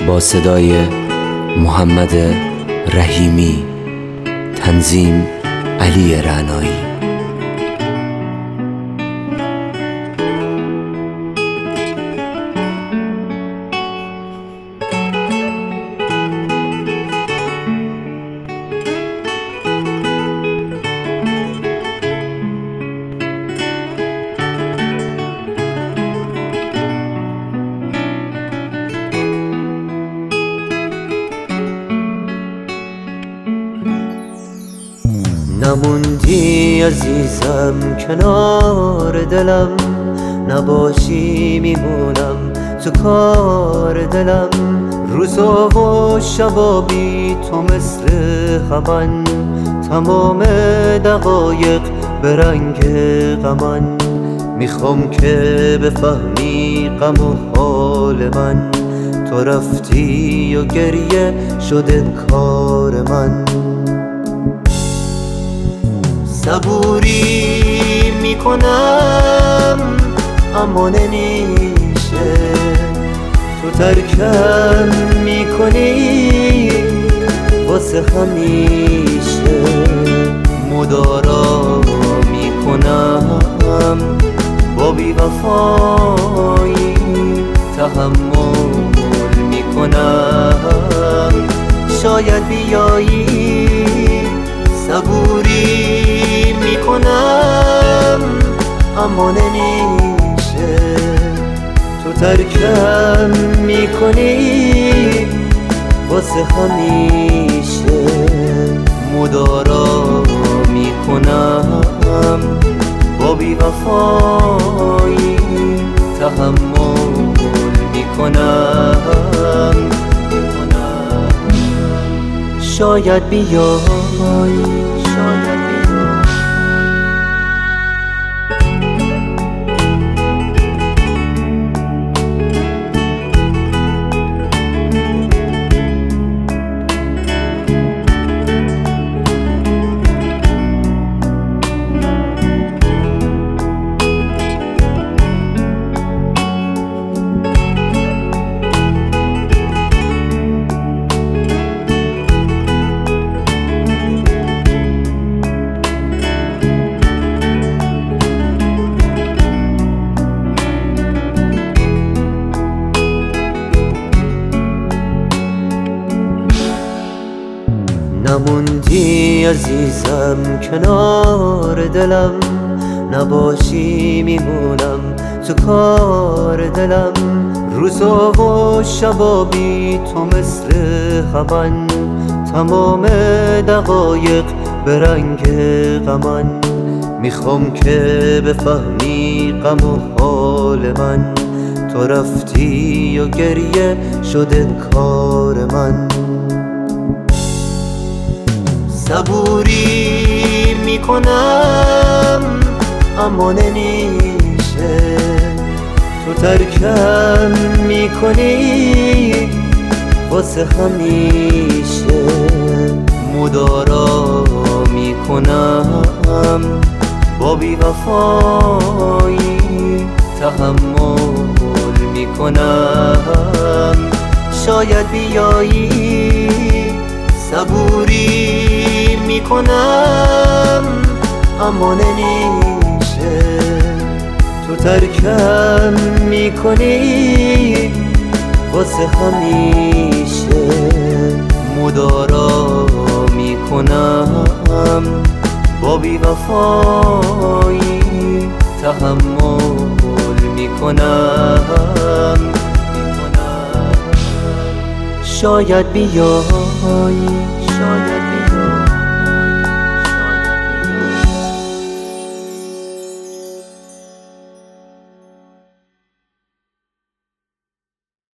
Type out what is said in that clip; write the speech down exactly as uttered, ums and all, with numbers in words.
با صدای محمد رحیمی، تنظیم علی رعنایی. نموندی عزیزم کنار دلم، نباشی میمونم تو کار دلم. روزا و شبا بی تو مثل همن، تمام دقایق به رنگ غمن. میخوام که بفهمی غم و حال من، تو رفتی و گریه شده کار من. صبوری میکنم اما نمیشه، تو ترکم میکنی واسه همیشه. مدارا میکنم با بی‌وفایی، تحمل میکنم شاید بیایی. صبوری میکنم اما نمیشه، تو ترکم میکنی واسه همیشه. مدارا میکنم با بی‌وفایی، تحمل میکنم شاید بیایی، شاید بیایی. نموندی عزیزم کنار دلم، نباشی میمونم تو کار دلم. روزا و شبا بی تو مثل همن، تمام دقایق به رنگ غمن. میخوام که بفهمی غم و حال من، تو رفتی و گریه شده کار من. صبوری میکنم اما نمیشه، تو ترکم میکنی واسه همیشه. مدارا میکنم با بی‌وفایی، تحمل میکنم شاید بیایی. صبوری میکنم اما نمیشه، تو ترکم میکنی واسه همیشه. مدارا میکنم با بی‌وفایی، تحمل میکنم شاید بیایی.